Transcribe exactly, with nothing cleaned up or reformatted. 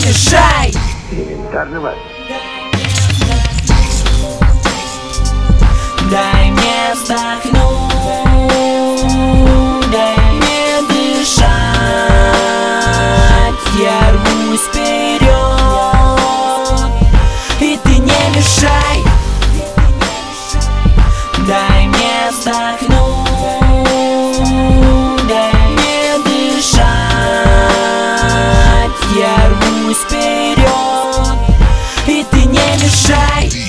мешай. Элементарного. Дай мне вздохнуть, дай мне дышать. Я рвусь вперед, и ты не мешай. Дай мне вздохнуть, дай мне дышать. Я рвусь вперед, и ты не мешай.